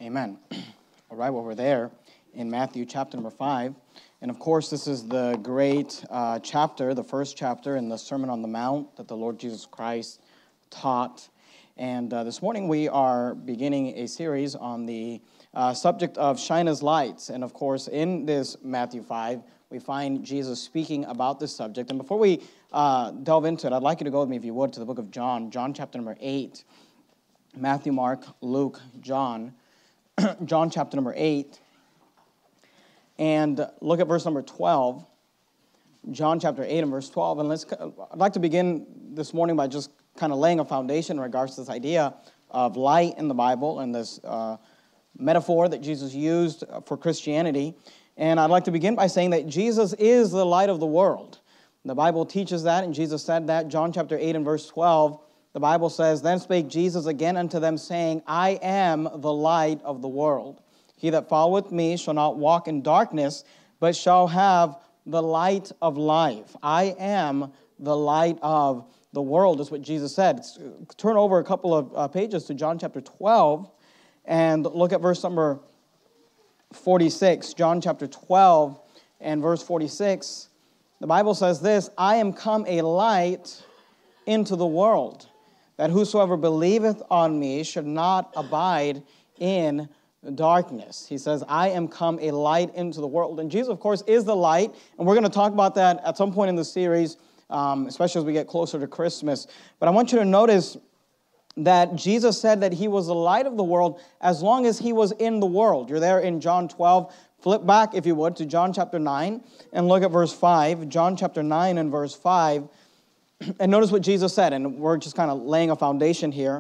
Amen. All right, well, we're there in Matthew chapter number 5. And of course, this is the great chapter, the first chapter in the Sermon on the Mount that the Lord Jesus Christ taught. And this morning we are beginning a series on the subject of shine as lights. And of course, in this Matthew 5, we find Jesus speaking about this subject. And before we delve into it, I'd like you to go with me, if you would, to the book of John, John chapter number 8. Matthew, Mark, Luke, John, John chapter number 8. And look at verse number 12. John chapter 8 and verse 12. And I'd like to begin this morning by just kind of laying a foundation in regards to this idea of light in the Bible and this metaphor that Jesus used for Christianity. And I'd like to begin by saying that Jesus is the light of the world. The Bible teaches that, and Jesus said that. John chapter 8 and verse 12, the Bible says, "Then spake Jesus again unto them, saying, I am the light of the world. He that followeth me shall not walk in darkness, but shall have the light of life." I am the light of the world, is what Jesus said. Turn over a couple of pages to John chapter 12 and look at verse number 46. John chapter 12 and verse 46. The Bible says this, "I am come a light into the world, that whosoever believeth on me should not abide in darkness." He says, "I am come a light into the world." And Jesus, of course, is the light. And we're going to talk about that at some point in the series, especially as we get closer to Christmas. But I want you to notice that Jesus said that he was the light of the world as long as he was in the world. You're there in John 12. Flip back, if you would, to John chapter 9 and look at verse 5. John chapter 9 and verse 5. And notice what Jesus said, and we're just kind of laying a foundation here.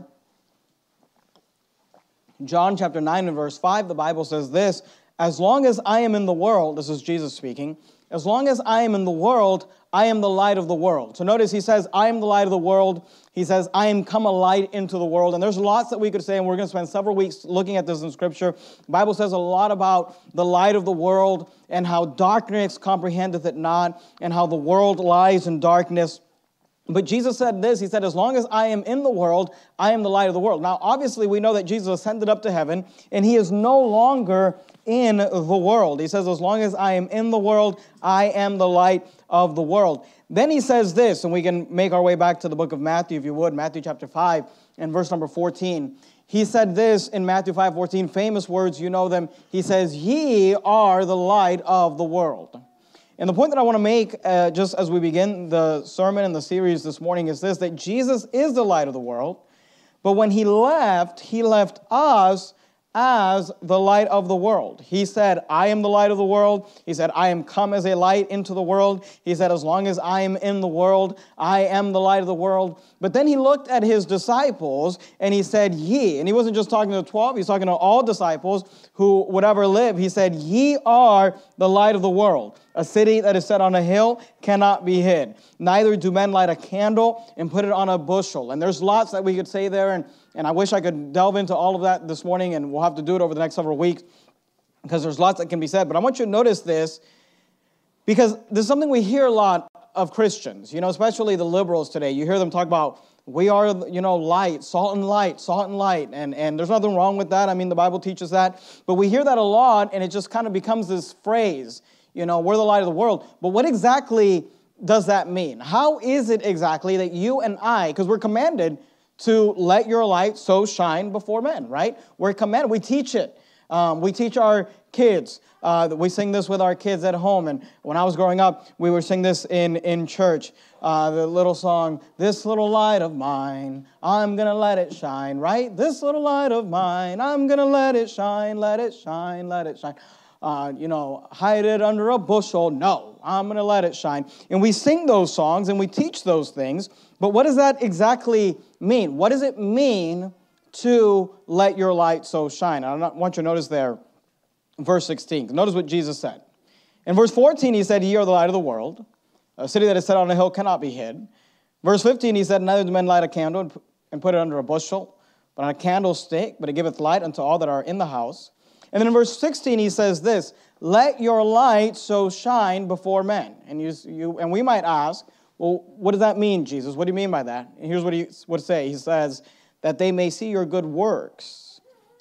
John chapter 9 and verse 5, the Bible says this, "As long as I am in the world," this is Jesus speaking, "as long as I am in the world, I am the light of the world." So notice he says, "I am the light of the world." He says, "I am come a light into the world." And there's lots that we could say, and we're going to spend several weeks looking at this in Scripture. The Bible says a lot about the light of the world and how darkness comprehendeth it not, and how the world lies in darkness. But Jesus said this, he said, "As long as I am in the world, I am the light of the world." Now, obviously, we know that Jesus ascended up to heaven, and he is no longer in the world. He says, "As long as I am in the world, I am the light of the world." Then he says this, and we can make our way back to the book of Matthew, if you would, Matthew chapter 5 and verse number 14. He said this in Matthew 5:14, famous words, you know them. He says, "Ye are the light of the world." And the point that I want to make just as we begin the sermon and the series this morning is this, that Jesus is the light of the world, but when he left us as the light of the world. He said, "I am the light of the world." He said, "I am come as a light into the world." He said, "As long as I am in the world, I am the light of the world." But then he looked at his disciples and he said, "Ye," and he wasn't just talking to the 12, he's talking to all disciples who would ever live. He said, "Ye are the light of the world. A city that is set on a hill cannot be hid. Neither do men light a candle and put it on a bushel." And there's lots that we could say there, and I wish I could delve into all of that this morning, and we'll have to do it over the next several weeks because there's lots that can be said. But I want you to notice this because there's something we hear a lot of Christians, especially the liberals today. You hear them talk about, we are, light, salt and light, salt and light. And there's nothing wrong with that. I mean, the Bible teaches that. But we hear that a lot, and it just kind of becomes this phrase, we're the light of the world. But what exactly does that mean? How is it exactly that you and I, because we're commanded to let your light so shine before men, right? We're commanded. We teach it. We teach our kids. We sing this with our kids at home. And when I was growing up, we would sing this in church. The little song, "This little light of mine, I'm going to let it shine," right? "This little light of mine, I'm going to let it shine, let it shine, let it shine." Hide it under a bushel. No, I'm going to let it shine. And we sing those songs and we teach those things. But what does that exactly mean? What does it mean to let your light so shine? I want you to notice there, verse 16. Notice what Jesus said. In verse 14, he said, "Ye are the light of the world. A city that is set on a hill cannot be hid." Verse 15, he said, "Neither do men light a candle and put it under a bushel, but on a candlestick, but it giveth light unto all that are in the house." And then in verse 16, he says this, "Let your light so shine before men." And we might ask, well, what does that mean, Jesus? What do you mean by that? And here's what he would say. He says, "That they may see your good works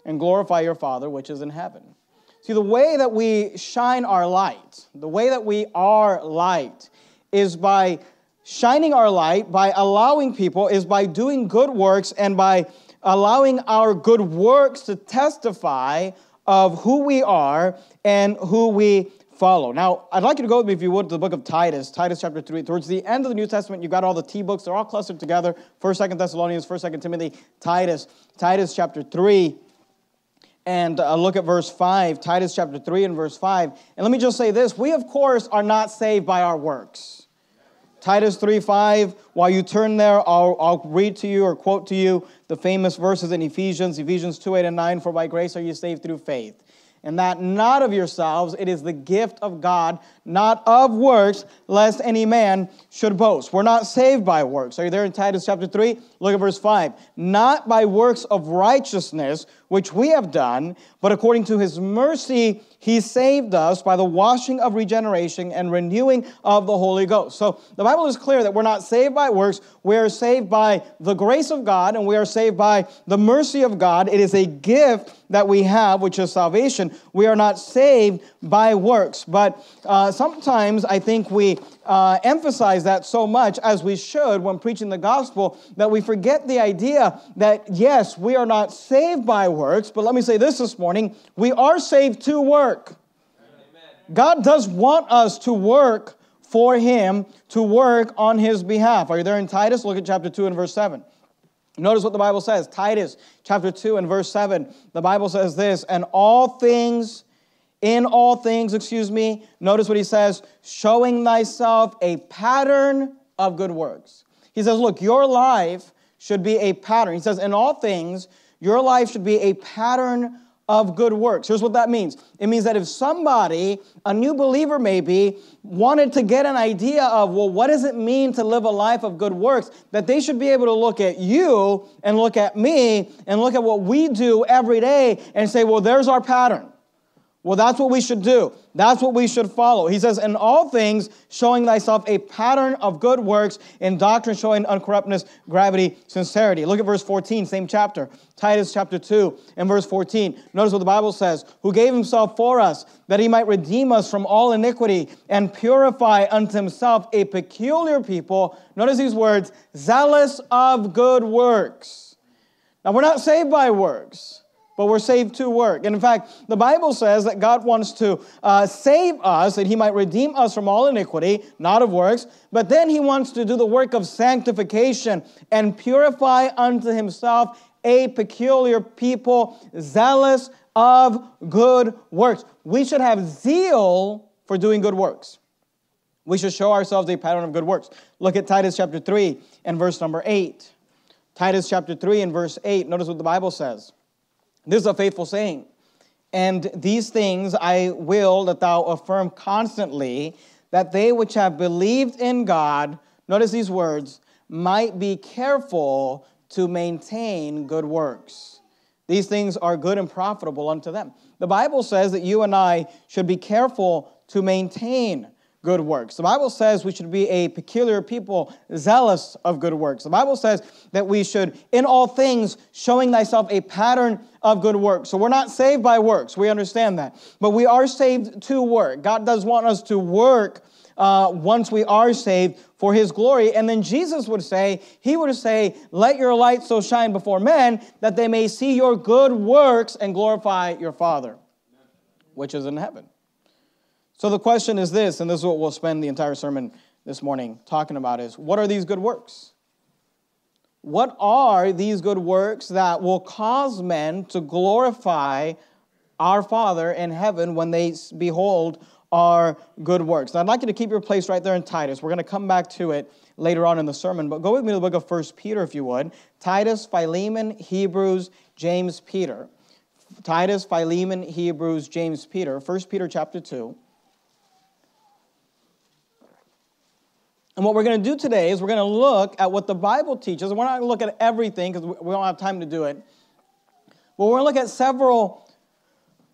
and glorify your Father which is in heaven. See, the way that we shine our light, the way that we are light, is by shining our light, by allowing people, is by doing good works and by allowing our good works to testify of who we are and who we follow. Now, I'd like you to go with me, if you would, to the book of Titus, Titus chapter 3. Towards the end of the New Testament, you've got all the T books. They're all clustered together. 1st, 2nd Thessalonians, 1st, 2nd Timothy, Titus chapter 3. And look at verse 5, Titus chapter 3 and verse 5. And let me just say this. We, of course, are not saved by our works. Titus 3:5, while you turn there, I'll read to you or quote to you the famous verses in Ephesians 2:8 and 9, for by grace are you saved through faith. And that not of yourselves, it is the gift of God, not of works, lest any man should boast. We're not saved by works. Are you there in Titus chapter 3? Look at verse 5. Not by works of righteousness, which we have done, but according to his mercy, he saved us by the washing of regeneration and renewing of the Holy Ghost. So the Bible is clear that we're not saved by works. We are saved by the grace of God, and we are saved by the mercy of God. It is a gift that we have, which is salvation. We are not saved by works. But sometimes I think we emphasize that so much, as we should when preaching the gospel, that we forget the idea that, yes, we are not saved by works, but let me say this morning, we are saved to work. Amen. God does want us to work for him, to work on his behalf. Are you there in Titus? Look at chapter 2 and verse 7. Notice what the Bible says. Titus chapter 2 and verse 7. The Bible says this, in all things, notice what he says, showing thyself a pattern of good works. He says, look, your life should be a pattern. He says, in all things, your life should be a pattern of good works. Here's what that means. It means that if somebody, a new believer maybe, wanted to get an idea of, well, what does it mean to live a life of good works, that they should be able to look at you and look at me and look at what we do every day and say, well, there's our pattern. Well, that's what we should do. That's what we should follow. He says, in all things, showing thyself a pattern of good works, in doctrine showing uncorruptness, gravity, sincerity. Look at verse 14, same chapter. Titus chapter 2 and verse 14. Notice what the Bible says. Who gave himself for us, that he might redeem us from all iniquity, and purify unto himself a peculiar people. Notice these words, zealous of good works. Now, we're not saved by works, but we're saved to work. And in fact, the Bible says that God wants to save us, that he might redeem us from all iniquity, not of works, but then he wants to do the work of sanctification and purify unto himself a peculiar people, zealous of good works. We should have zeal for doing good works. We should show ourselves a pattern of good works. Look at Titus chapter 3 and verse number 8. Titus chapter 3 and verse 8, notice what the Bible says. This is a faithful saying. And these things I will that thou affirm constantly, that they which have believed in God, notice these words, might be careful to maintain good works. These things are good and profitable unto them. The Bible says that you and I should be careful to maintain good works. The Bible says we should be a peculiar people, zealous of good works. The Bible says that we should, in all things, showing thyself a pattern of good works. So we're not saved by works. We understand that. But we are saved to work. God does want us to work once we are saved for his glory. And then Jesus would say, he would say, let your light so shine before men that they may see your good works and glorify your Father, which is in heaven. So the question is this, and this is what we'll spend the entire sermon this morning talking about, is what are these good works? What are these good works that will cause men to glorify our Father in heaven when they behold our good works? Now, I'd like you to keep your place right there in Titus. We're going to come back to it later on in the sermon, but go with me to the book of 1 Peter, if you would. Titus, Philemon, Hebrews, James, Peter. Titus, Philemon, Hebrews, James, Peter. 1 Peter chapter 2. And what we're going to do today is we're going to look at what the Bible teaches. And we're not going to look at everything because we don't have time to do it. But we're going to look at several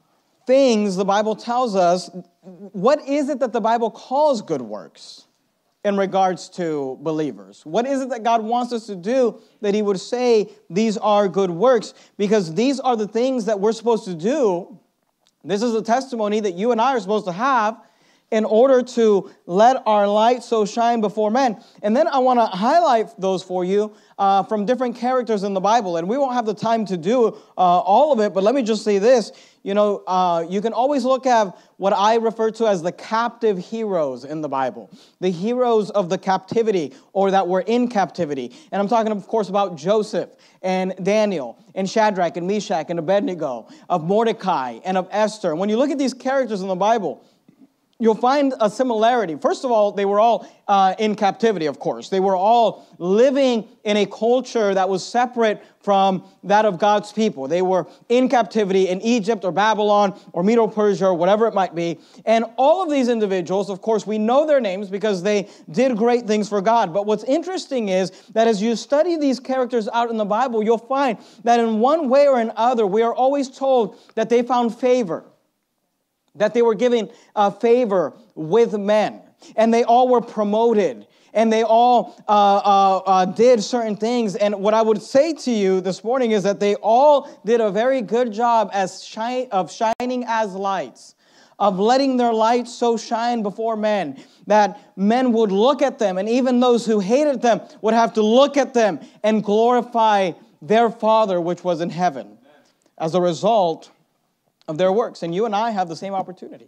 things the Bible tells us. What is it that the Bible calls good works? in regards to believers? What is it that God wants us to do that he would say these are good works? Because these are the things that we're supposed to do. This is a testimony that you and I are supposed to have in order to let our light so shine before men. And then I want to highlight those for you from different characters in the Bible. And we won't have the time to do all of it, but let me just say this. You know, you can always look at what I refer to as the captive heroes in the Bible. The heroes of the captivity, or that were in captivity. And I'm talking, of course, about Joseph and Daniel and Shadrach and Meshach and Abednego, of Mordecai and of Esther. And when you look at these characters in the Bible, you'll find a similarity. First of all, they were all in captivity, of course. They were all living in a culture that was separate from that of God's people. They were in captivity in Egypt or Babylon or Medo-Persia or whatever it might be. And all of these individuals, of course, we know their names because they did great things for God. But what's interesting is that as you study these characters out in the Bible, you'll find that in one way or another, we are always told that they found favor, that they were given favor with men, and they all were promoted, and they all did certain things. And what I would say to you this morning is that they all did a very good job of shining as lights, of letting their light so shine before men that men would look at them, and even those who hated them would have to look at them and glorify their Father which was in heaven as a result of their works. And you and I have the same opportunity.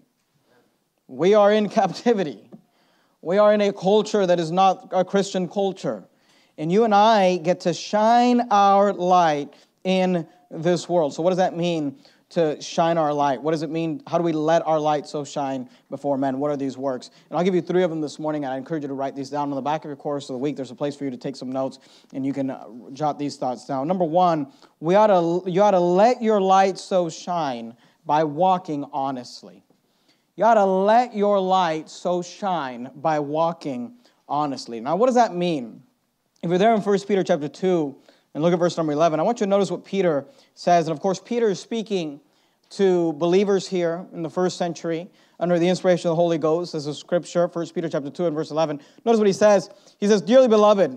We are in captivity. We are in a culture that is not a Christian culture. And you and I get to shine our light in this world. So what does that mean, to shine our light? What does it mean? How do we let our light so shine before men? What are these works? And I'll give you 3 of them this morning, and I encourage you to write these down. On the back of your course of the week, there's a place for you to take some notes, and you can jot these thoughts down. Number 1, you ought to let your light so shine by walking honestly. You ought to let your light so shine by walking honestly. Now, what does that mean? If you're there in 1 Peter chapter 2 and look at verse number 11, I want you to notice what Peter says. And of course, Peter is speaking to believers here in the first century under the inspiration of the Holy Ghost. This is scripture, 1 Peter chapter 2 and verse 11. Notice what he says. He says, "Dearly beloved,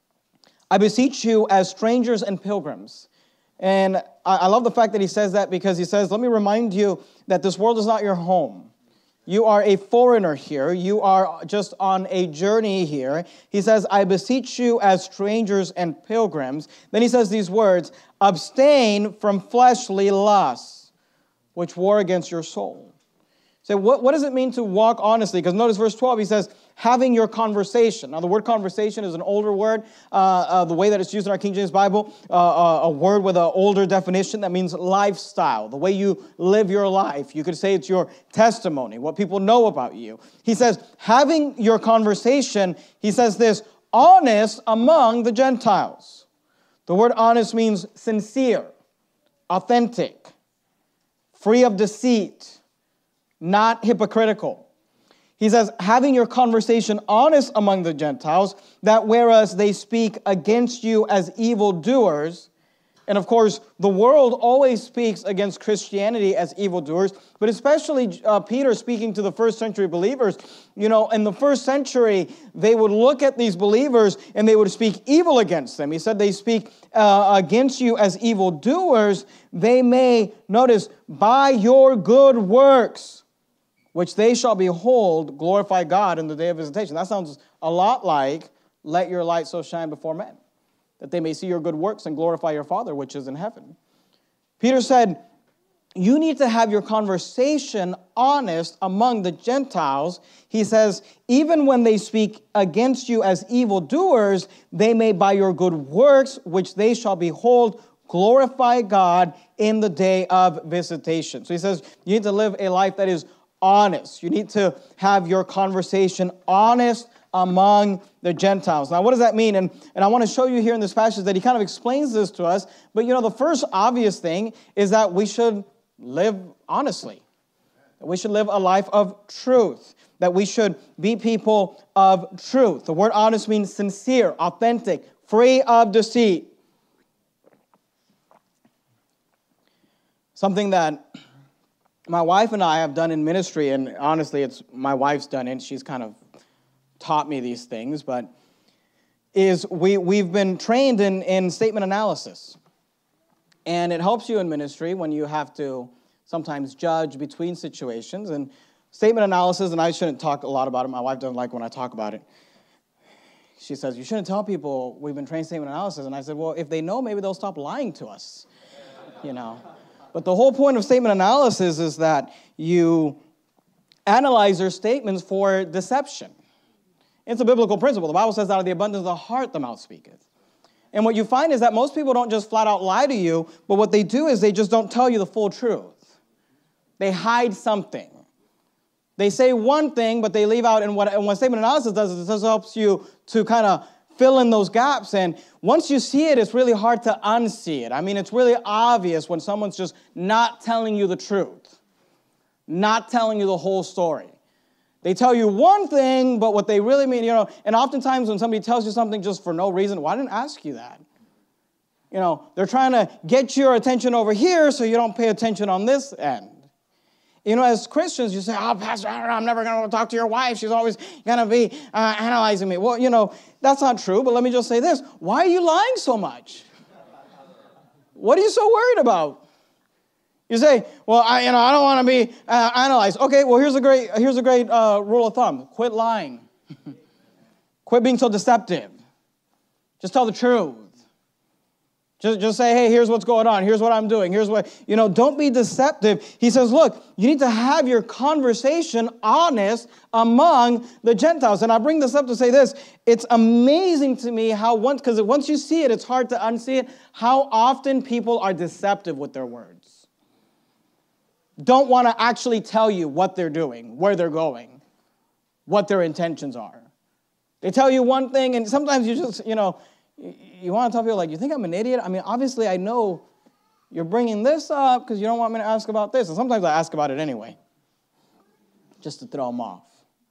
I beseech you as strangers and pilgrims." And I love the fact that he says that, because he says, let me remind you that this world is not your home. You are a foreigner here. You are just on a journey here. He says, I beseech you as strangers and pilgrims. Then he says these words, abstain from fleshly lusts, which war against your soul. So what does it mean to walk honestly? Because notice verse 12, he says, having your conversation. Now, the word conversation is an older word. The way that it's used in our King James Bible, a word with an older definition that means lifestyle, the way you live your life. You could say it's your testimony, what people know about you. He says, having your conversation, he says this, honest among the Gentiles. The word honest means sincere, authentic, free of deceit, not hypocritical. He says, having your conversation honest among the Gentiles, that whereas they speak against you as evildoers, and of course, the world always speaks against Christianity as evildoers, but especially Peter speaking to the first century believers. You know, in the first century, they would look at these believers and they would speak evil against them. He said they speak against you as evildoers. They may, notice, by your good works, which they shall behold, glorify God in the day of visitation. That sounds a lot like, let your light so shine before men, that they may see your good works and glorify your Father which is in heaven. Peter said, you need to have your conversation honest among the Gentiles. He says, even when they speak against you as evildoers, they may by your good works, which they shall behold, glorify God in the day of visitation. So he says, you need to live a life that is honest. You need to have your conversation honest among the Gentiles. Now, what does that mean? And I want to show you here in this passage that he kind of explains this to us. But, you know, the first obvious thing is that we should live honestly. That we should live a life of truth. That we should be people of truth. The word honest means sincere, authentic, free of deceit. Something that my wife and I have done in ministry, and honestly, it's my wife's done it. She's kind of taught me these things, but is we've been trained in statement analysis. And it helps you in ministry when you have to sometimes judge between situations. And statement analysis, and I shouldn't talk a lot about it. My wife doesn't like when I talk about it. She says, you shouldn't tell people we've been trained in statement analysis. And I said, well, if they know, maybe they'll stop lying to us, you know. But the whole point of statement analysis is that you analyze your statements for deception. It's a biblical principle. The Bible says out of the abundance of the heart the mouth speaketh. And what you find is that most people don't just flat out lie to you, but what they do is they just don't tell you the full truth. They hide something. They say one thing, but they leave out, and what statement analysis does is it just helps you to kind of fill in those gaps. And once you see it, it's really hard to unsee it. I mean, it's really obvious when someone's just not telling you the truth, not telling you the whole story. They tell you one thing, but what they really mean, you know, and oftentimes when somebody tells you something just for no reason, well, I didn't ask you that. You know, they're trying to get your attention over here so you don't pay attention on this end. You know, as Christians, you say, oh, Pastor, I'm never going to talk to your wife. She's always going to be analyzing me. Well, you know, that's not true, but let me just say this. Why are you lying so much? What are you so worried about? You say, well, I don't want to be analyzed. Okay, well, here's a great rule of thumb. Quit lying. Quit being so deceptive. Just tell the truth. Just say, hey, here's what's going on. Here's what I'm doing. Here's what, you know, don't be deceptive. He says, look, you need to have your conversation honest among the Gentiles. And I bring this up to say this. It's amazing to me how because once you see it, it's hard to unsee it, how often people are deceptive with their words. Don't want to actually tell you what they're doing, where they're going, what their intentions are. They tell you one thing, and sometimes you just, you know, you want to tell people, like, you think I'm an idiot? I mean, obviously, I know you're bringing this up because you don't want me to ask about this. And sometimes I ask about it anyway, just to throw them off.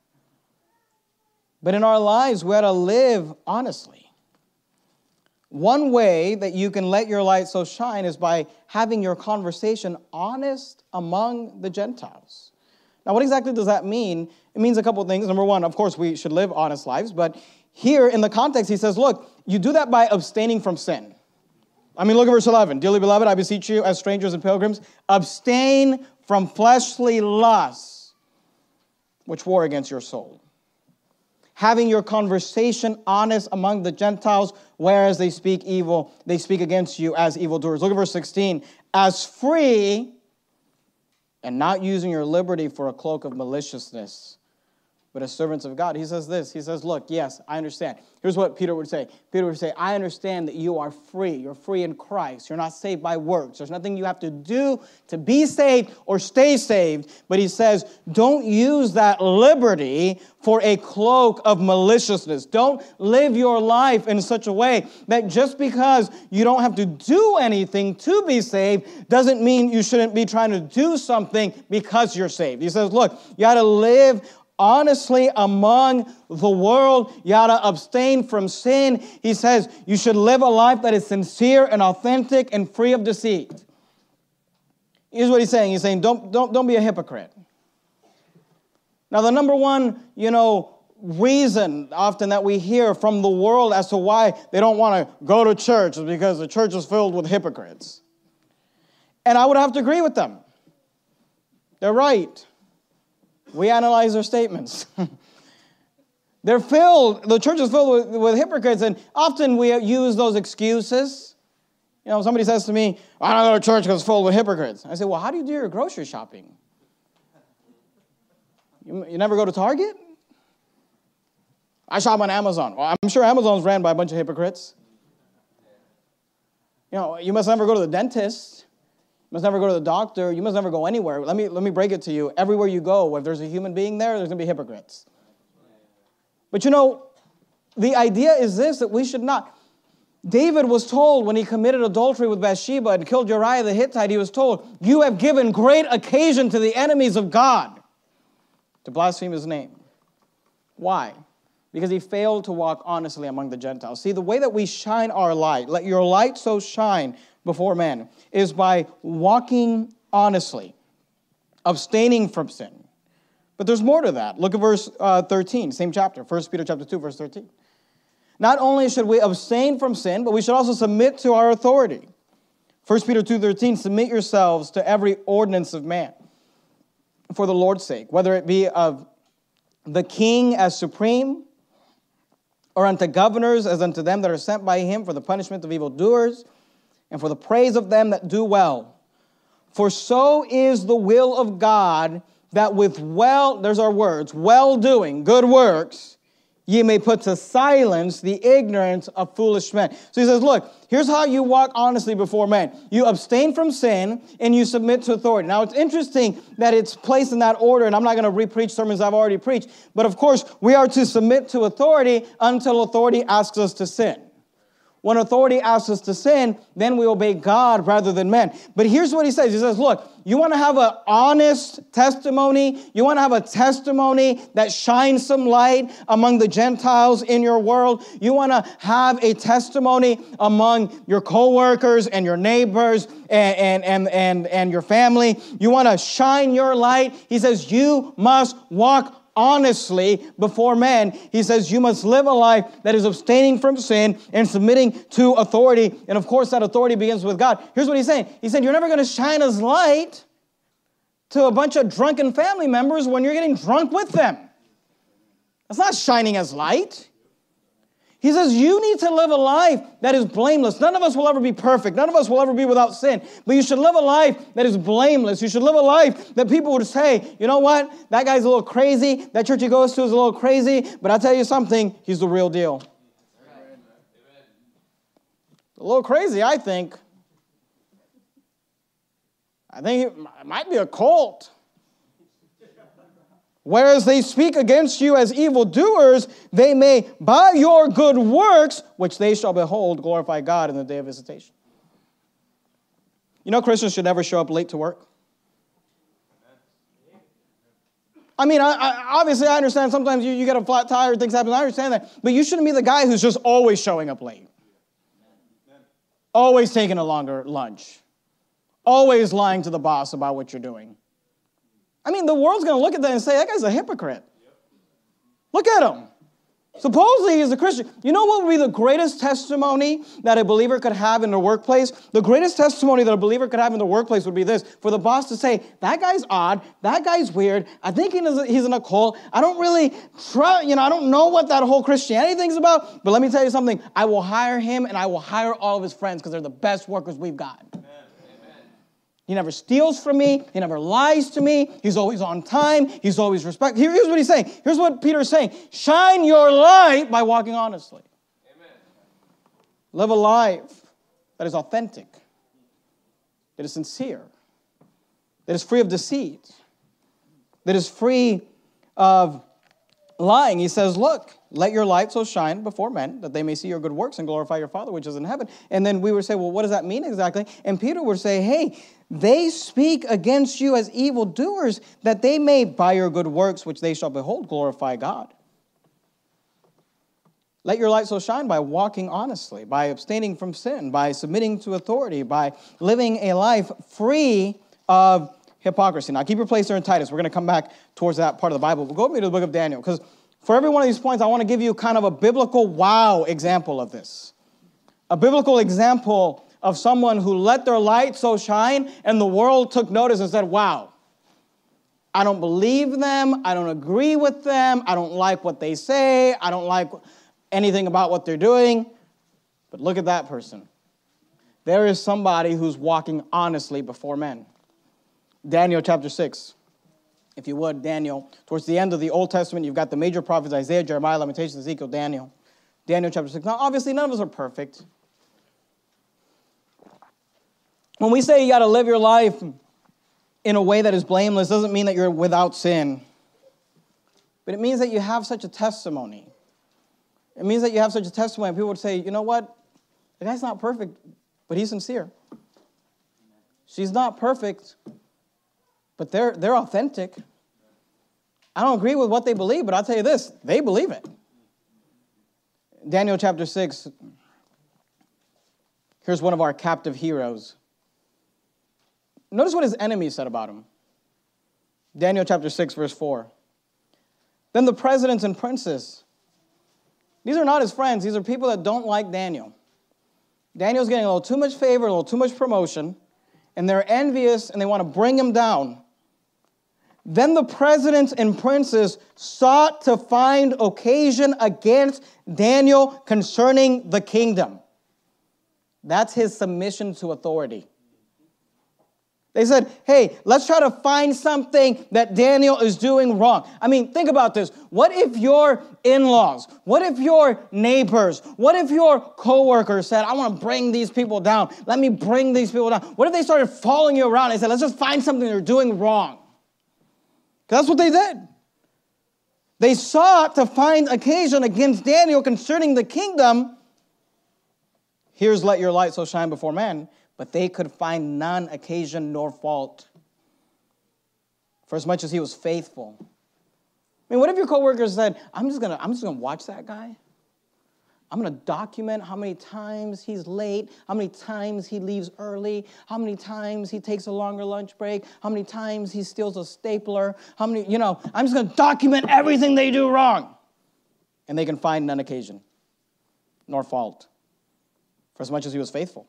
But in our lives, we ought to live honestly. One way that you can let your light so shine is by having your conversation honest among the Gentiles. Now, what exactly does that mean? It means a couple of things. Number one, of course, we should live honest lives. But here in the context, he says, look, you do that by abstaining from sin. I mean, look at verse 11. Dearly beloved, I beseech you as strangers and pilgrims, abstain from fleshly lusts, which war against your soul. Having your conversation honest among the Gentiles, whereas they speak evil, they speak against you as evildoers. Look at verse 16. As free, and not using your liberty for a cloak of maliciousness, but as servants of God. He says this. He says, look, yes, I understand. Here's what Peter would say. Peter would say, I understand that you are free. You're free in Christ. You're not saved by works. There's nothing you have to do to be saved or stay saved. But he says, don't use that liberty for a cloak of maliciousness. Don't live your life in such a way that just because you don't have to do anything to be saved doesn't mean you shouldn't be trying to do something because you're saved. He says, look, you got to live honestly among the world. You ought to abstain from sin. He says you should live a life that is sincere and authentic and free of deceit. Here's what he's saying. He's saying don't be a hypocrite. Now, the number one, reason often that we hear from the world as to why they don't want to go to church is because the church is filled with hypocrites. And I would have to agree with them. They're right. We analyze their statements. The church is filled with hypocrites, and often we use those excuses. Somebody says to me, I don't go to church because it's full with hypocrites. I say, well, how do you do your grocery shopping? You never go to Target? I shop on Amazon. Well, I'm sure Amazon's ran by a bunch of hypocrites. You must never go to the dentist. You must never go to the doctor. You must never go anywhere. Let me break it to you. Everywhere you go, if there's a human being there, there's going to be hypocrites. But the idea is this, that we should not. David was told when he committed adultery with Bathsheba and killed Uriah the Hittite, he was told, you have given great occasion to the enemies of God to blaspheme his name. Why? Because he failed to walk honestly among the Gentiles. See, the way that we shine our light, let your light so shine before men, is by walking honestly, abstaining from sin, But there's more to that. Look at verse 13, same chapter, 1 Peter chapter 2, verse 13. Not only should we abstain from sin, but we should also submit to our authority. 1 Peter 2:13, submit yourselves to every ordinance of man for the Lord's sake, whether it be of the king as supreme, or unto governors as unto them that are sent by him for the punishment of evildoers, and for the praise of them that do well. For so is the will of God, that with there's our words, well-doing, good works, ye may put to silence the ignorance of foolish men. So he says, look, here's how you walk honestly before men. You abstain from sin, and you submit to authority. Now, it's interesting that it's placed in that order, and I'm not going to re-preach sermons I've already preached. But, of course, we are to submit to authority until authority asks us to sin. When authority asks us to sin, then we obey God rather than men. But here's what he says. He says, look, you want to have an honest testimony? You want to have a testimony that shines some light among the Gentiles in your world? You want to have a testimony among your coworkers and your neighbors and your family? You want to shine your light? He says, you must walk honestly before men. He says you must live a life that is abstaining from sin and submitting to authority. And of course, that authority begins with God. Here's what he's saying. He said, you're never going to shine as light to a bunch of drunken family members when you're getting drunk with them. That's not shining as light. He says you need to live a life that is blameless. None of us will ever be perfect. None of us will ever be without sin. But you should live a life that is blameless. You should live a life that people would say, you know what? That guy's a little crazy. That church he goes to is a little crazy. But I'll tell you something. He's the real deal. A little crazy, I think. I think it might be a cult. Whereas they speak against you as evildoers, they may, by your good works, which they shall behold, glorify God in the day of visitation. You know, Christians should never show up late to work. I mean, obviously, I understand sometimes you get a flat tire, things happen, I understand that. But you shouldn't be the guy who's just always showing up late. Always taking a longer lunch. Always lying to the boss about what you're doing. I mean, the world's going to look at that and say, that guy's a hypocrite. Look at him. Supposedly he's a Christian. You know what would be the greatest testimony that a believer could have in the workplace? The greatest testimony that a believer could have in the workplace would be this. For the boss to say, that guy's odd, that guy's weird, I think he's in a cult, I don't really try, I don't know what that whole Christianity thing's about, but let me tell you something, I will hire him and I will hire all of his friends because they're the best workers we've got. He never steals from me. He never lies to me. He's always on time. He's always respectful. Here's what he's saying. Here's what Peter is saying. Shine your light by walking honestly. Amen. Live a life that is authentic, that is sincere, that is free of deceit, that is free of lying. He says, look, let your light so shine before men that they may see your good works and glorify your Father which is in heaven. And then we would say, well, what does that mean exactly? And Peter would say, hey, they speak against you as evildoers that they may, by your good works which they shall behold, glorify God. Let your light so shine by walking honestly, by abstaining from sin, by submitting to authority, by living a life free of hypocrisy. Now, keep your place there in Titus. We're going to come back towards that part of the Bible. We'll go with me to the book of Daniel, because for every one of these points, I want to give you kind of a biblical wow example of this. A biblical example of someone who let their light so shine, and the world took notice and said, wow, I don't believe them, I don't agree with them, I don't like what they say, I don't like anything about what they're doing, but look at that person. There is somebody who's walking honestly before men. Daniel chapter 6. If you would, Daniel. Towards the end of the Old Testament, you've got the major prophets, Isaiah, Jeremiah, Lamentations, Ezekiel, Daniel. Daniel chapter 6. Now, obviously, none of us are perfect. When we say you got to live your life in a way that is blameless, doesn't mean that you're without sin. But it means that you have such a testimony. It means that you have such a testimony. People would say, you know what? The guy's not perfect, but he's sincere. She's not perfect, but they're authentic. I don't agree with what they believe, but I'll tell you this, they believe it. Daniel chapter 6, here's one of our captive heroes. Notice what his enemies said about him. Daniel chapter 6, verse 4. Then the presidents and princes. These are not his friends. These are people that don't like Daniel. Daniel's getting a little too much favor, a little too much promotion, and they're envious and they want to bring him down. Then the presidents and princes sought to find occasion against Daniel concerning the kingdom. That's his submission to authority. They said, hey, let's try to find something that Daniel is doing wrong. I mean, think about this. What if your in-laws, what if your neighbors, what if your coworkers said, I want to bring these people down. Let me bring these people down. What if they started following you around and said, let's just find something they're doing wrong? Because that's what they did. They sought to find occasion against Daniel concerning the kingdom. Here's let your light so shine before men. But they could find none occasion nor fault, for as much as he was faithful. I mean, what if your coworkers said, I'm just gonna watch that guy. I'm gonna document how many times he's late, how many times he leaves early, how many times he takes a longer lunch break, how many times he steals a stapler, I'm just gonna document everything they do wrong. And they can find none occasion nor fault, for as much as he was faithful.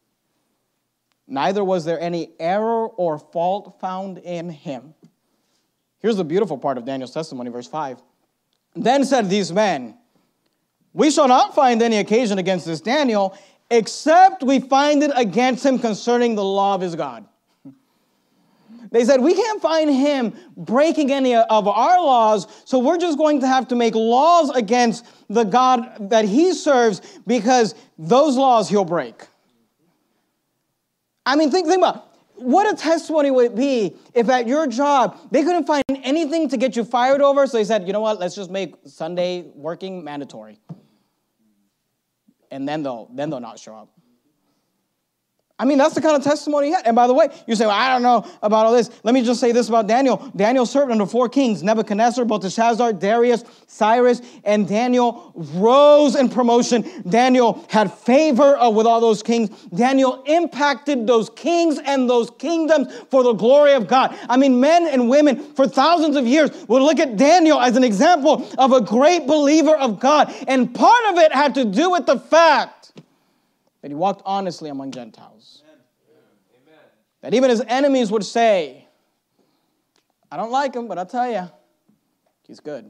Neither was there any error or fault found in him. Here's the beautiful part of Daniel's testimony, verse 5. Then said these men, we shall not find any occasion against this Daniel, except we find it against him concerning the law of his God. They said, we can't find him breaking any of our laws, so we're just going to have to make laws against the God that he serves, because those laws he'll break. I mean, think about it. What a testimony would it be if at your job they couldn't find anything to get you fired over, so they said, you know what, let's just make Sunday working mandatory. And then they'll not show up. I mean, that's the kind of testimony he had. And by the way, you say, well, I don't know about all this. Let me just say this about Daniel. Daniel served under 4 kings, Nebuchadnezzar, Belteshazzar, Darius, Cyrus, and Daniel rose in promotion. Daniel had favor with all those kings. Daniel impacted those kings and those kingdoms for the glory of God. I mean, men and women for thousands of years would look at Daniel as an example of a great believer of God. And part of it had to do with the fact that he walked honestly among Gentiles. Amen. That even his enemies would say, I don't like him, but I'll tell you, he's good.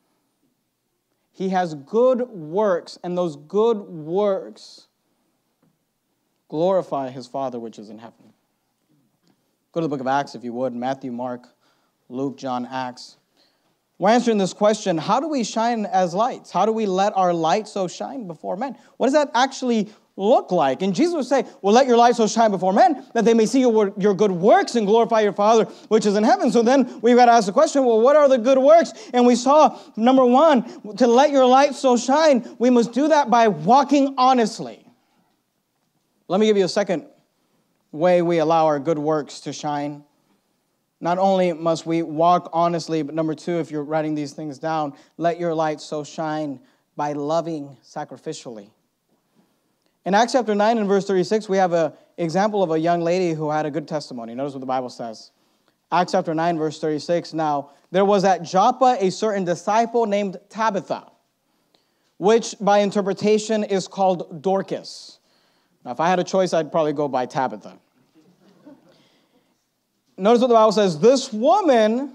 He has good works, and those good works glorify his Father which is in heaven. Go to the book of Acts, if you would. Matthew, Mark, Luke, John, Acts. We're answering this question, how do we shine as lights? How do we let our light so shine before men? What does that actually look like? And Jesus would say, well, let your light so shine before men that they may see your good works and glorify your Father which is in heaven. So then we've got to ask the question, well, what are the good works? And we saw, number 1, to let your light so shine, we must do that by walking honestly. Let me give you a second way we allow our good works to shine. Not only must we walk honestly, but number 2, if you're writing these things down, let your light so shine by loving sacrificially. In Acts chapter 9 and verse 36, we have an example of a young lady who had a good testimony. Notice what the Bible says. Acts chapter 9, verse 36. Now, there was at Joppa a certain disciple named Tabitha, which by interpretation is called Dorcas. Now, if I had a choice, I'd probably go by Tabitha. Notice what the Bible says. This woman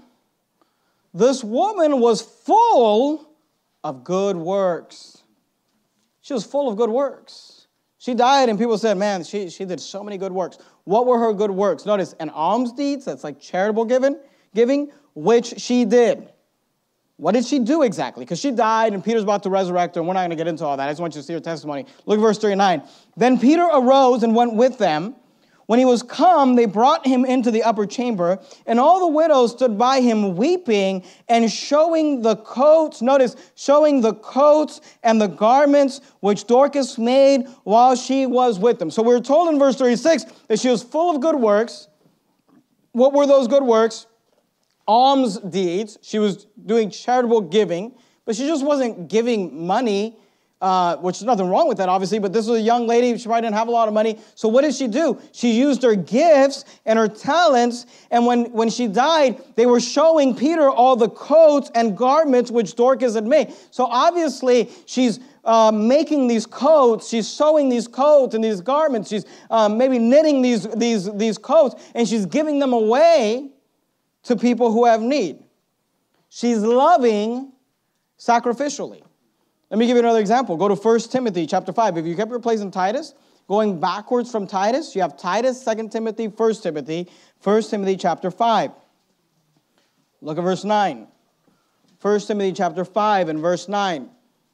was full of good works. She was full of good works. She died and people said, man, she did so many good works. What were her good works? Notice, an alms deeds, that's like charitable giving, which she did. What did she do exactly? Because she died and Peter's about to resurrect her, and we're not going to get into all that. I just want you to see her testimony. Look at verse 39. Then Peter arose and went with them. When he was come, they brought him into the upper chamber, and all the widows stood by him weeping and showing the coats, notice, showing the coats and the garments which Dorcas made while she was with them. So we're told in verse 36 that she was full of good works. What were those good works? Alms deeds. She was doing charitable giving, but she just wasn't giving money which is nothing wrong with that, obviously, but this was a young lady. She probably didn't have a lot of money. So what did she do? She used her gifts and her talents, and when she died, they were showing Peter all the coats and garments which Dorcas had made. So obviously, she's making these coats, she's sewing these coats and these garments, she's maybe knitting these coats, and she's giving them away to people who have need. She's loving sacrificially. Let me give you another example. Go to 1 Timothy chapter 5. If you kept your place in Titus, going backwards from Titus, you have Titus, 2 Timothy, 1 Timothy, 1 Timothy chapter 5. Look at verse 9. 1 Timothy chapter 5 and verse 9.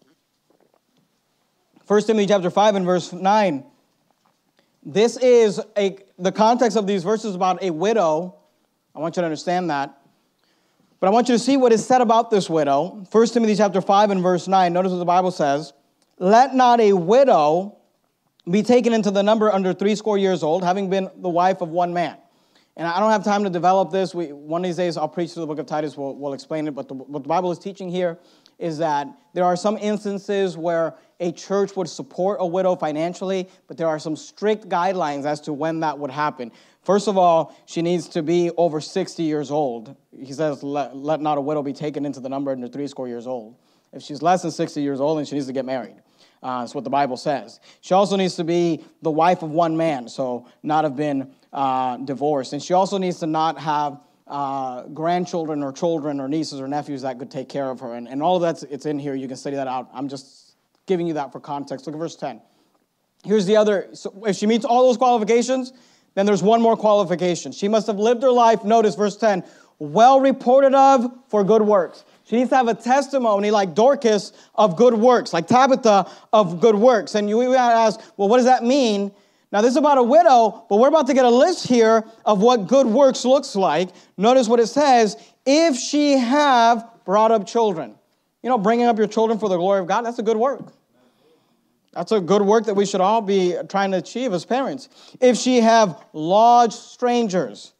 1 Timothy chapter 5 and verse 9. This is the context of these verses about a widow. I want you to understand that. But I want you to see what is said about this widow. 1 Timothy chapter 5 and verse 9. Notice what the Bible says. Let not a widow be taken into the number under 80 years old, having been the wife of one man. And I don't have time to develop this. One of these days I'll preach through the book of Titus. We'll explain it. But what the Bible is teaching here is that there are some instances where a church would support a widow financially, but there are some strict guidelines as to when that would happen. First of all, she needs to be over 60 years old. He says, let not a widow be taken into the number under 80 years old. If she's less than 60 years old, then she needs to get married. That's what the Bible says. She also needs to be the wife of one man, so not have been divorced. And she also needs to not have grandchildren or children or nieces or nephews that could take care of her. And all of that's, it's in here. You can study that out. I'm just giving you that for context. Look at verse 10. Here's the other. So if she meets all those qualifications, then there's one more qualification. She must have lived her life, notice verse 10, well reported of for good works. She needs to have a testimony like Dorcas of good works, like Tabitha of good works. And you gotta ask, well, what does that mean? Now, this is about a widow, but we're about to get a list here of what good works looks like. Notice what it says, if she have brought up children. You know, bringing up your children for the glory of God, that's a good work. That's a good work that we should all be trying to achieve as parents. If she have lodged strangers,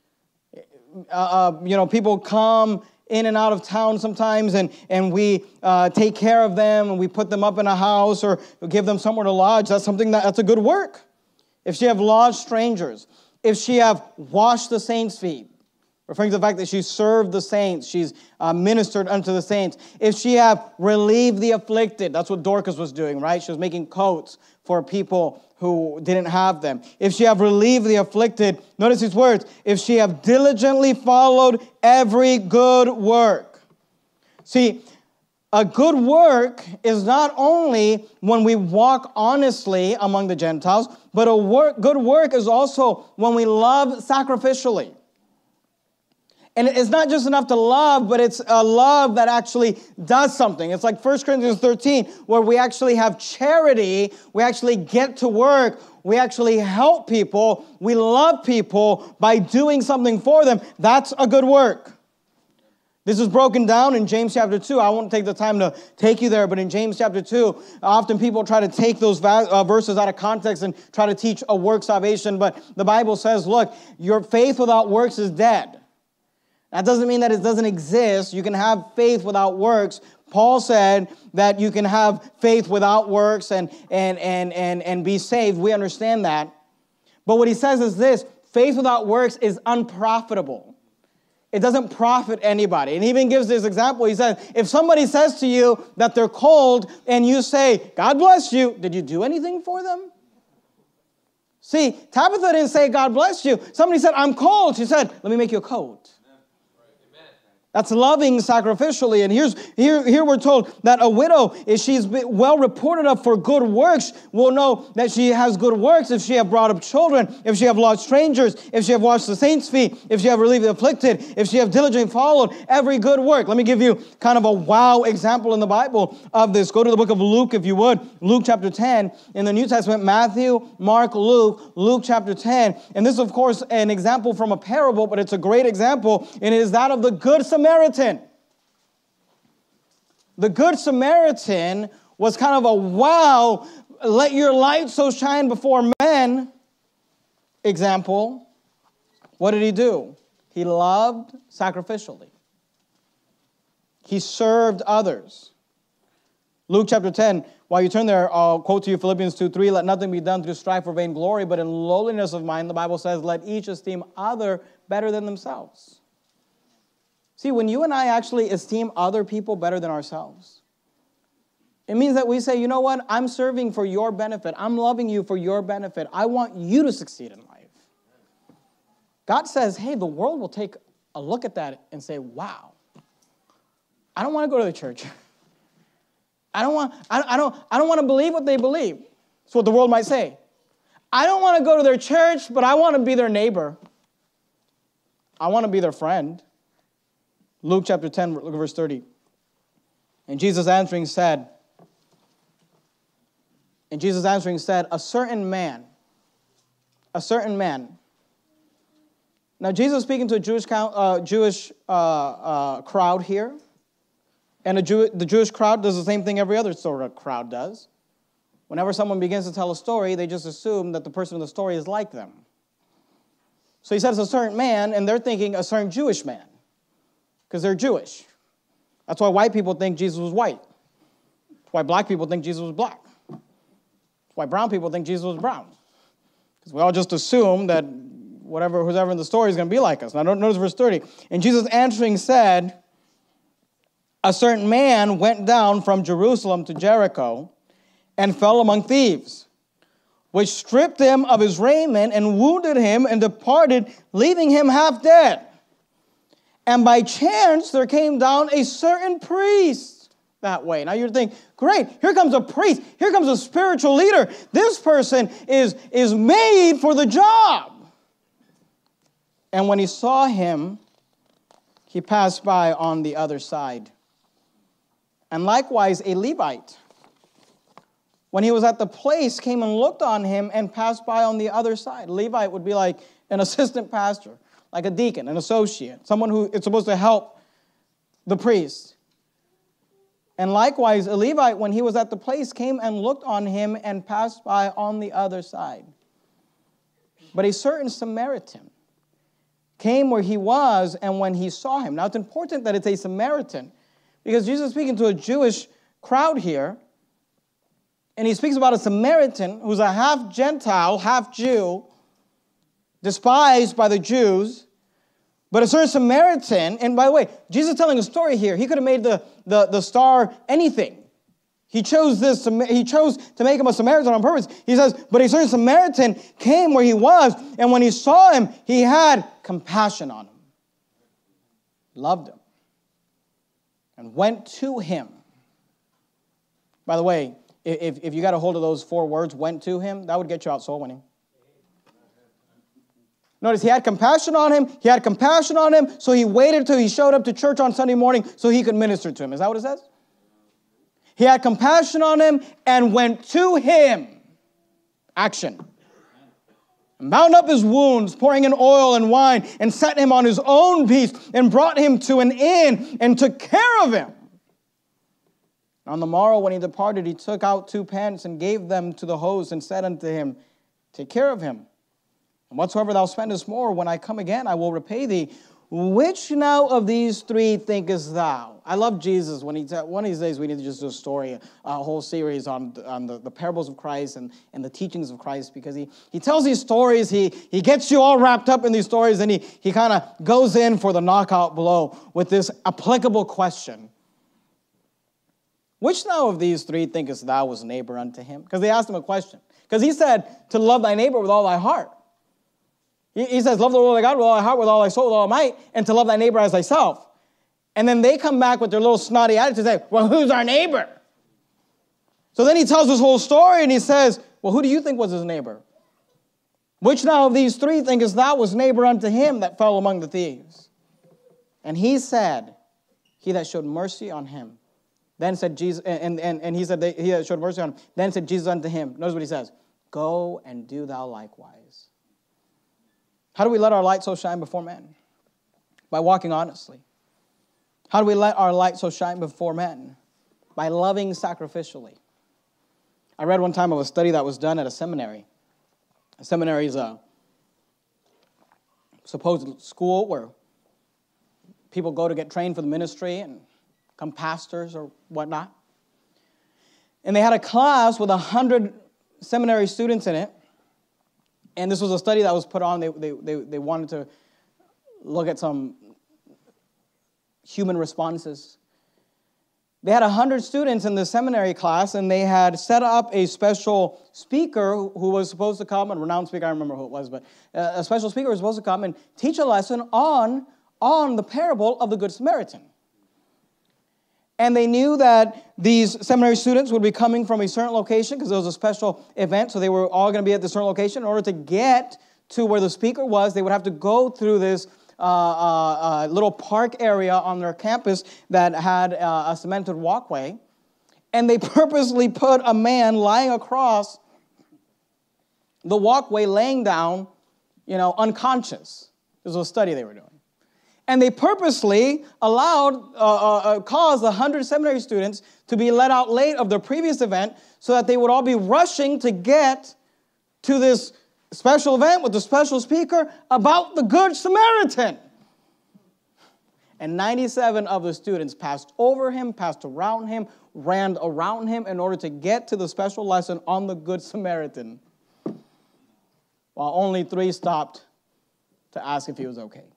people come in and out of town sometimes, and we take care of them, and we put them up in a house or give them somewhere to lodge. That's that's a good work. If she have lodged strangers, if she have washed the saints' feet, referring to the fact that she served the saints, she's ministered unto the saints. If she have relieved the afflicted, that's what Dorcas was doing, right? She was making coats for people who didn't have them. If she have relieved the afflicted, notice these words, if she have diligently followed every good work. See, a good work is not only when we walk honestly among the Gentiles, but good work is also when we love sacrificially. And it's not just enough to love, but it's a love that actually does something. It's like 1 Corinthians 13, where we actually have charity. We actually get to work. We actually help people. We love people by doing something for them. That's a good work. This is broken down in James chapter 2. I won't take the time to take you there, but in James chapter 2, often people try to take those verses out of context and try to teach a work salvation. But the Bible says, look, your faith without works is dead. That doesn't mean that it doesn't exist. You can have faith without works. Paul said that you can have faith without works and be saved. We understand that. But what he says is this, faith without works is unprofitable. It doesn't profit anybody. And he even gives this example. He says, if somebody says to you that they're cold and you say, God bless you, did you do anything for them? See, Tabitha didn't say, God bless you. Somebody said, I'm cold. She said, let me make you a coat. That's loving sacrificially. And here we're told that a widow, if she's well reported of for good works, will know that she has good works if she have brought up children, if she have lodged strangers, if she have washed the saints' feet, if she have relieved the afflicted, if she have diligently followed every good work. Let me give you kind of a wow example in the Bible of this. Go to the book of Luke, if you would. Luke chapter 10 in the New Testament. Matthew, Mark, Luke chapter 10. And this is, of course, an example from a parable, but it's a great example, and it is that of the Good Samaritan. The Good Samaritan was kind of a wow, let your light so shine before men example. What did he do? He loved sacrificially. He served others. Luke chapter 10, while you turn there, I'll quote to you Philippians 2:3, let nothing be done through strife or vainglory, but in lowliness of mind, the Bible says, let each esteem other better than themselves. See, when you and I actually esteem other people better than ourselves, it means that we say, you know what, I'm serving for your benefit. I'm loving you for your benefit. I want you to succeed in life. God says, hey, the world will take a look at that and say, wow, I don't want to go to the church. I don't want to believe what they believe. That's what the world might say. I don't want to go to their church, but I want to be their neighbor. I want to be their friend. Luke chapter 10, verse 30. And Jesus answering said, a certain man. Now, Jesus is speaking to a Jewish crowd here. And the Jewish crowd does the same thing every other sort of crowd does. Whenever someone begins to tell a story, they just assume that the person in the story is like them. So he says a certain man, and they're thinking a certain Jewish man, because they're Jewish. That's why white people think Jesus was white. That's why black people think Jesus was black. That's why brown people think Jesus was brown. Because we all just assume that who's ever in the story is going to be like us. Now notice verse 30. And Jesus answering said, a certain man went down from Jerusalem to Jericho and fell among thieves, which stripped him of his raiment and wounded him and departed, leaving him half dead. And by chance there came down a certain priest that way. Now you'd think, great, here comes a priest. Here comes a spiritual leader. This person is made for the job. And when he saw him, he passed by on the other side. And likewise a Levite, when he was at the place, came and looked on him and passed by on the other side. A Levite would be like an assistant pastor, like a deacon, an associate, someone who is supposed to help the priest. And likewise a Levite, when he was at the place, came and looked on him and passed by on the other side. But a certain Samaritan came where he was, and when he saw him. Now it's important that it's a Samaritan, because Jesus is speaking to a Jewish crowd here, and he speaks about a Samaritan who's a half Gentile, half Jew, despised by the Jews, but a certain Samaritan, and by the way, Jesus is telling a story here. He could have made the star anything. He chose to make him a Samaritan on purpose. He says, but a certain Samaritan came where he was, and when he saw him, he had compassion on him, loved him, and went to him. By the way, if you got a hold of those 4 words, went to him, that would get you out soul winning. Notice he had compassion on him, so he waited till he showed up to church on Sunday morning so he could minister to him. Is that what it says? He had compassion on him and went to him. Action. And bound up his wounds, pouring in oil and wine, and set him on his own beast, and brought him to an inn, and took care of him. On the morrow when he departed, he took out 2 pence, and gave them to the host, and said unto him, take care of him. And whatsoever thou spendest more, when I come again, I will repay thee. Which now of these 3 thinkest thou? I love Jesus when one of these days we need to just do a story, a whole series on the parables of Christ and the teachings of Christ, because he tells these stories, he gets you all wrapped up in these stories, and he kind of goes in for the knockout blow with this applicable question. Which now of these 3 thinkest thou was neighbor unto him? Because they asked him a question. Because he said to love thy neighbor with all thy heart. He says, love the Lord thy God with all thy heart, with all thy soul, with all thy might, and to love thy neighbor as thyself. And then they come back with their little snotty attitude and say, well, who's our neighbor? So then he tells this whole story, and he says, well, who do you think was his neighbor? Which now of these 3 thinkest thou was neighbor unto him that fell among the thieves? And he said, he that showed mercy on him. Then said Jesus, and he said, he that showed mercy on him. Then said Jesus unto him, notice what he says, go and do thou likewise. How do we let our light so shine before men? By walking honestly. How do we let our light so shine before men? By loving sacrificially. I read one time of a study that was done at a seminary. A seminary is a supposed school where people go to get trained for the ministry and become pastors or whatnot. And they had a class with 100 seminary students in it. And this was a study that was put on. They wanted to look at some human responses. They had 100 students in the seminary class, and they had set up a special speaker who was supposed to come, a renowned speaker, I don't remember who it was, but a special speaker was supposed to come and teach a lesson on the parable of the Good Samaritan. And they knew that these seminary students would be coming from a certain location because it was a special event, so they were all going to be at this certain location. In order to get to where the speaker was, they would have to go through this little park area on their campus that had a cemented walkway. And they purposely put a man lying across the walkway, laying down, unconscious. This was a study they were doing. And they purposely caused 100 seminary students to be let out late of their previous event so that they would all be rushing to get to this special event with the special speaker about the Good Samaritan. And 97 of the students passed over him, passed around him, ran around him in order to get to the special lesson on the Good Samaritan, while only 3 stopped to ask if he was okay.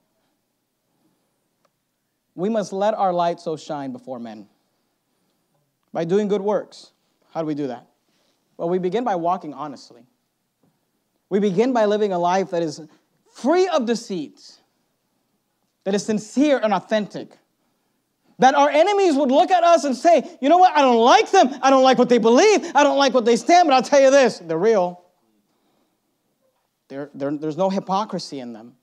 We must let our light so shine before men by doing good works. How do we do that? Well, we begin by walking honestly. We begin by living a life that is free of deceit, that is sincere and authentic, that our enemies would look at us and say, you know what, I don't like them, I don't like what they believe, I don't like what they stand, but I'll tell you this, they're real. There's no hypocrisy in them.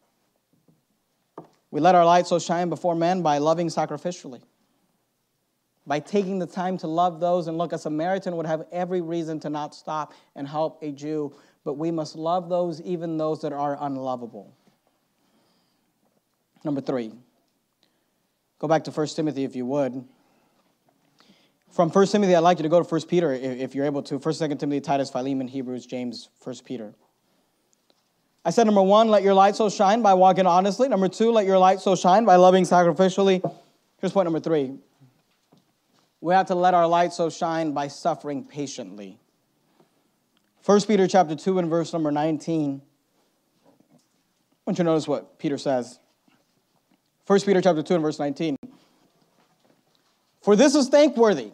We let our light so shine before men by loving sacrificially, by taking the time to love those. And look, a Samaritan would have every reason to not stop and help a Jew, but we must love those, even those that are unlovable. Number 3, go back to 1 Timothy if you would. From 1 Timothy, I'd like you to go to 1 Peter if you're able to. 1, 2 Timothy, Titus, Philemon, Hebrews, James, 1 Peter. I said, number 1, let your light so shine by walking honestly. Number 2, let your light so shine by loving sacrificially. Here's point number 3. We have to let our light so shine by suffering patiently. 1 Peter chapter 2 and verse number 19. I want you to notice what Peter says. 1 Peter chapter 2 and verse 19. For this is thankworthy,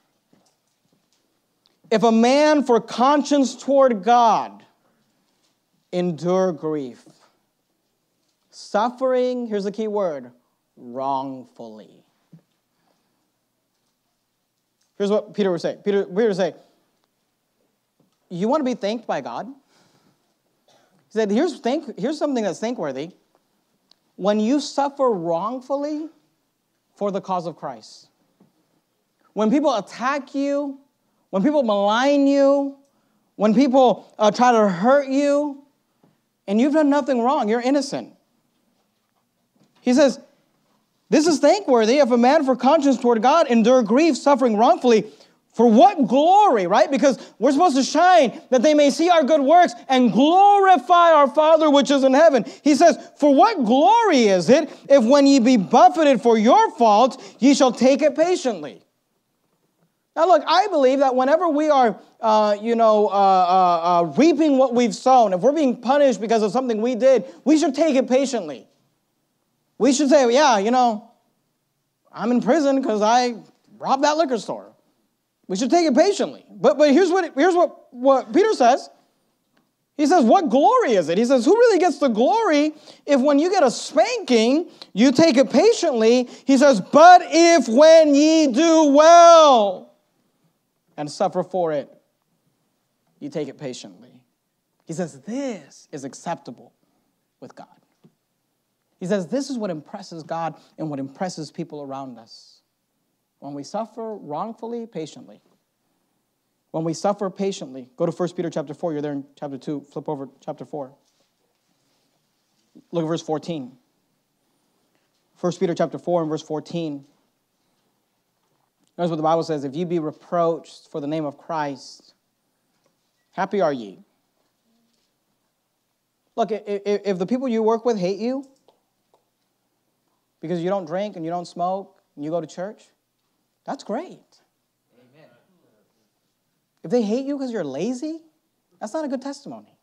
if a man for conscience toward God endure grief, suffering, here's the key word, wrongfully. Here's what Peter would say. Peter would say, you want to be thanked by God? He said, here's something that's thankworthy. When you suffer wrongfully for the cause of Christ. When people attack you, when people malign you, when people try to hurt you, and you've done nothing wrong, you're innocent. He says, this is thankworthy if a man for conscience toward God endure grief, suffering wrongfully. For what glory, right? Because we're supposed to shine that they may see our good works and glorify our Father which is in heaven. He says, for what glory is it if when ye be buffeted for your fault, ye shall take it patiently? Now look, I believe that whenever we are, reaping what we've sown, if we're being punished because of something we did, we should take it patiently. We should say, yeah, I'm in prison because I robbed that liquor store. We should take it patiently. But here's what Peter says. He says, what glory is it? He says, who really gets the glory if when you get a spanking, you take it patiently? He says, but if when ye do well and suffer for it, you take it patiently. He says, this is acceptable with God. He says, this is what impresses God and what impresses people around us. When we suffer wrongfully, patiently. When we suffer patiently, go to 1 Peter chapter 4. You're there in chapter 2. Flip over chapter 4. Look at verse 14. 1 Peter chapter 4 and verse 14. Notice what the Bible says. If ye be reproached for the name of Christ, happy are ye. Look, if the people you work with hate you because you don't drink and you don't smoke and you go to church, that's great. Amen. If they hate you because you're lazy, that's not a good testimony.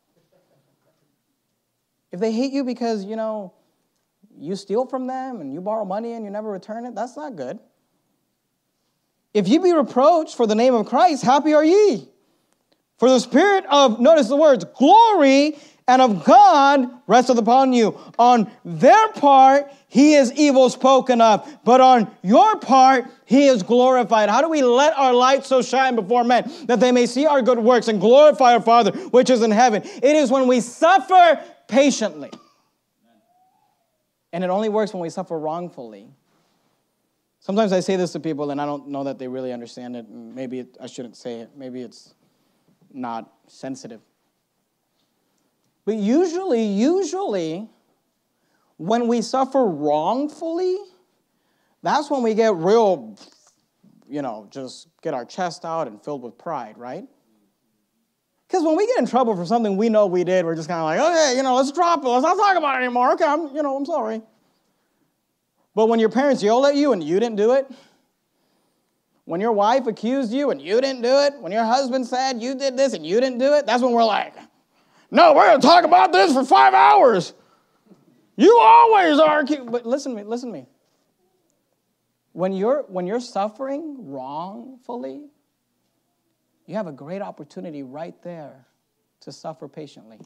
If they hate you because, you steal from them and you borrow money and you never return it, that's not good. If you be reproached for the name of Christ, happy are ye. For the spirit of, notice the words, glory and of God resteth upon you. On their part, he is evil spoken of, but on your part, he is glorified. How do we let our light so shine before men that they may see our good works and glorify our Father which is in heaven? It is when we suffer patiently. And it only works when we suffer wrongfully. Sometimes I say this to people and I don't know that they really understand it. Maybe I shouldn't say it. Maybe it's not sensitive. But usually, when we suffer wrongfully, that's when we get real, just get our chest out and filled with pride, right? Because when we get in trouble for something we know we did, we're just kind of like, okay, let's drop it. Let's not talk about it anymore. Okay, I'm sorry. But when your parents yelled at you and you didn't do it, when your wife accused you and you didn't do it, when your husband said you did this and you didn't do it, that's when we're like, no, we're going to talk about this for 5 hours. You always argue. But listen to me. When you're suffering wrongfully, you have a great opportunity right there to suffer patiently.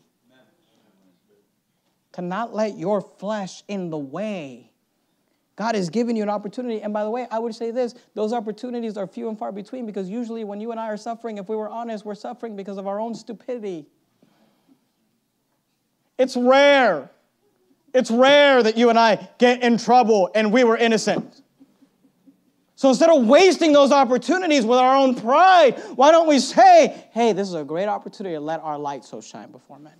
To not let your flesh in the way. God has given you an opportunity. And by the way, I would say this, those opportunities are few and far between because usually when you and I are suffering, if we were honest, we're suffering because of our own stupidity. It's rare. It's rare that you and I get in trouble and we were innocent. So instead of wasting those opportunities with our own pride, why don't we say, hey, this is a great opportunity to let our light so shine before men.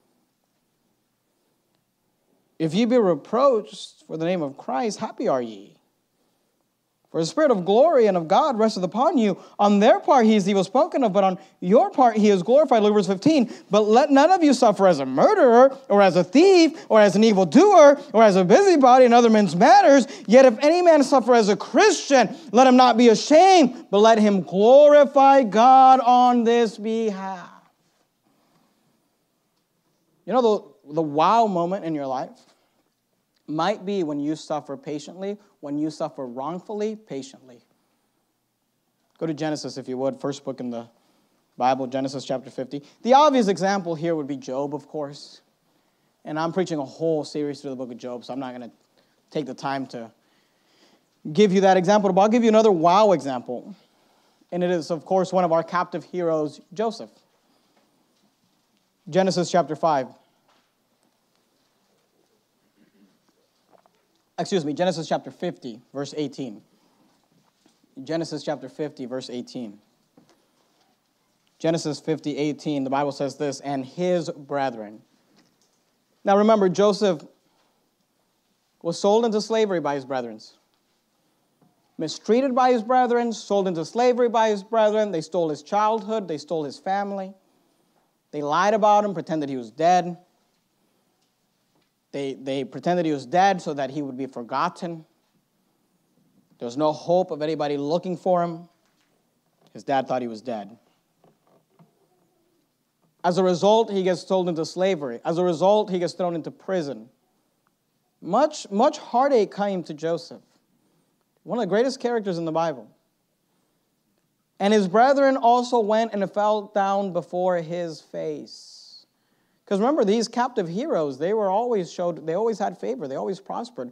If ye be reproached for the name of Christ, happy are ye. For the spirit of glory and of God resteth upon you. On their part he is evil spoken of, but on your part he is glorified. Look at verse 15. But let none of you suffer as a murderer, or as a thief, or as an evildoer, or as a busybody in other men's matters. Yet if any man suffer as a Christian, let him not be ashamed, but let him glorify God on this behalf. The wow moment in your life might be when you suffer patiently, when you suffer wrongfully, patiently. Go to Genesis, if you would, first book in the Bible, Genesis chapter 50. The obvious example here would be Job, of course. And I'm preaching a whole series through the book of Job, so I'm not going to take the time to give you that example. But I'll give you another wow example. And it is, of course, one of our captive heroes, Joseph. Genesis chapter 5. Genesis chapter 50, verse 18. Genesis chapter 50, verse 18. Genesis 50, 18, the Bible says this, and his brethren. Now remember, Joseph was sold into slavery by his brethren. Mistreated by his brethren, sold into slavery by his brethren. They stole his childhood. They stole his family. They lied about him, pretended he was dead. They pretended he was dead so that he would be forgotten. There was no hope of anybody looking for him. His dad thought he was dead. As a result, he gets sold into slavery. As a result, he gets thrown into prison. Much heartache came to Joseph, one of the greatest characters in the Bible. And his brethren also went and fell down before his face. Because remember, these captive heroes, they always had favor. They always prospered.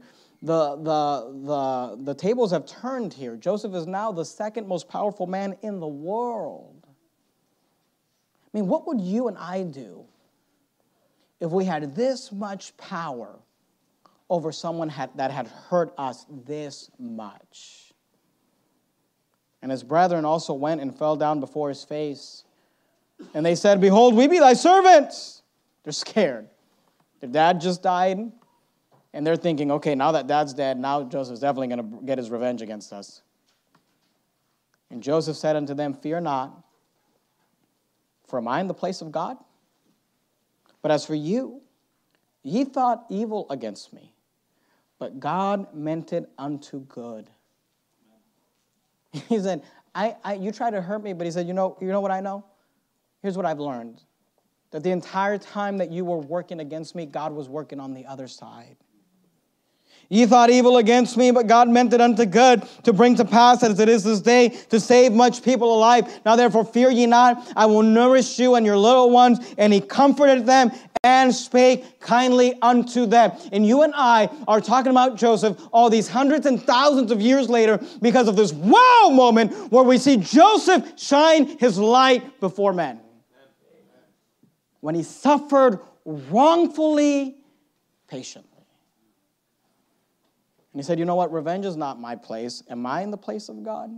The tables have turned here. Joseph is now the second most powerful man in the world. I mean, what would you and I do if we had this much power over someone that had hurt us this much? And his brethren also went and fell down before his face. And they said, behold, we be thy servants. They're scared. Their dad just died, and they're thinking, okay, now that dad's dead, now Joseph's definitely going to get his revenge against us. And Joseph said unto them, fear not, for am I in the place of God? But as for you, ye thought evil against me, but God meant it unto good. He said, You tried to hurt me, but he said, you know what I know? Here's what I've learned. That the entire time that you were working against me, God was working on the other side. Ye thought evil against me, but God meant it unto good, to bring to pass as it is this day, to save much people alive. Now therefore fear ye not, I will nourish you and your little ones. And he comforted them and spake kindly unto them. And you and I are talking about Joseph all these hundreds and thousands of years later because of this wow moment where we see Joseph shine his light before men. When he suffered wrongfully, patiently. And he said, you know what? Revenge is not my place. Am I in the place of God?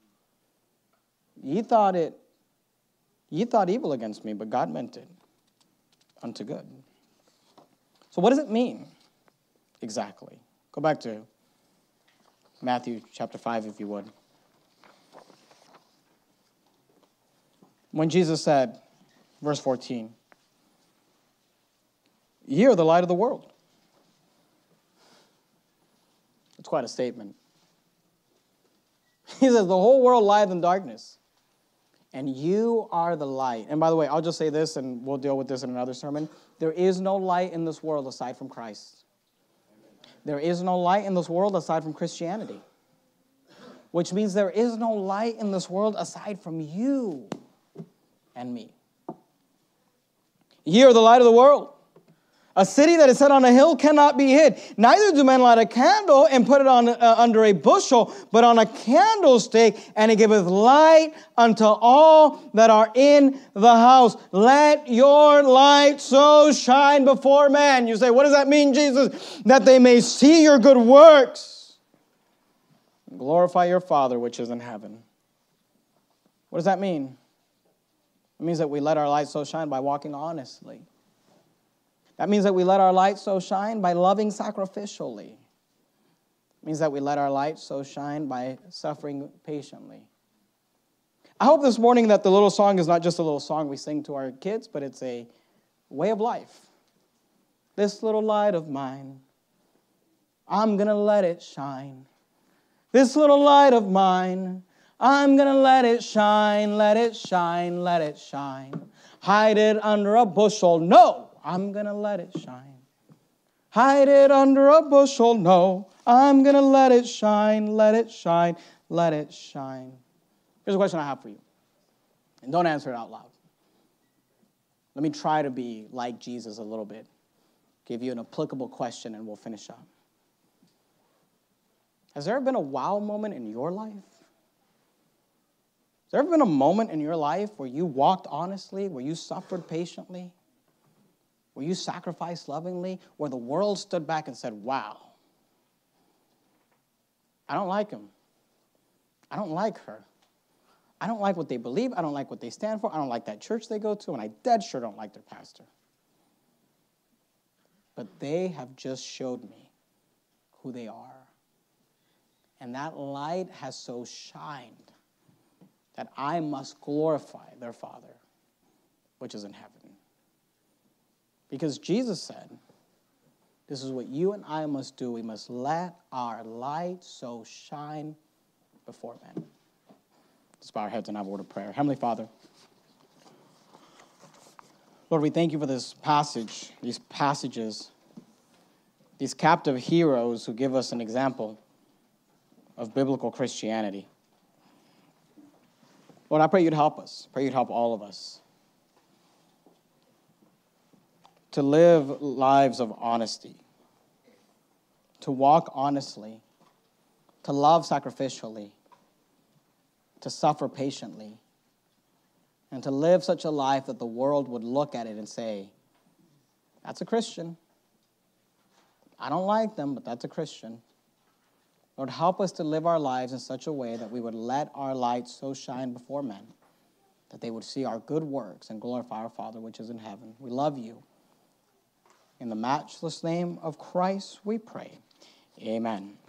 Ye thought evil against me, but God meant it unto good. So what does it mean exactly? Go back to Matthew chapter 5, if you would. When Jesus said, verse 14, ye are the light of the world. It's quite a statement. He says, the whole world lieth in darkness, and you are the light. And by the way, I'll just say this, and we'll deal with this in another sermon. There is no light in this world aside from Christ. There is no light in this world aside from Christianity. Which means there is no light in this world aside from you and me. Ye are the light of the world. A city that is set on a hill cannot be hid. Neither do men light a candle and put it on under a bushel, but on a candlestick, and it giveth light unto all that are in the house. Let your light so shine before men. You say, what does that mean, Jesus? That they may see your good works and glorify your Father which is in heaven. What does that mean? It means that we let our light so shine by walking honestly. That means that we let our light so shine by loving sacrificially. It means that we let our light so shine by suffering patiently. I hope this morning that the little song is not just a little song we sing to our kids, but it's a way of life. This little light of mine, I'm going to let it shine. This little light of mine, I'm going to let it shine, let it shine, let it shine. Hide it under a bushel, no. I'm going to let it shine. Hide it under a bushel. No, I'm going to let it shine, let it shine, let it shine. Here's a question I have for you. And don't answer it out loud. Let me try to be like Jesus a little bit. Give you an applicable question and we'll finish up. Has there ever been a wow moment in your life? Has there ever been a moment in your life where you walked honestly, where you suffered patiently? Where you sacrificed lovingly, where the world stood back and said, wow, I don't like him. I don't like her. I don't like what they believe. I don't like what they stand for. I don't like that church they go to, and I dead sure don't like their pastor. But they have just showed me who they are. And that light has so shined that I must glorify their Father, which is in heaven. Because Jesus said, this is what you and I must do. We must let our light so shine before men. Let's bow our heads and have a word of prayer. Heavenly Father, Lord, we thank you for this passage, these passages, these captive heroes who give us an example of biblical Christianity. Lord, I pray you'd help us. Pray you'd help all of us to live lives of honesty, to walk honestly, to love sacrificially, to suffer patiently, and to live such a life that the world would look at it and say, that's a Christian. I don't like them, but that's a Christian. Lord, help us to live our lives in such a way that we would let our light so shine before men that they would see our good works and glorify our Father which is in heaven. We love you. In the matchless name of Christ, we pray. Amen.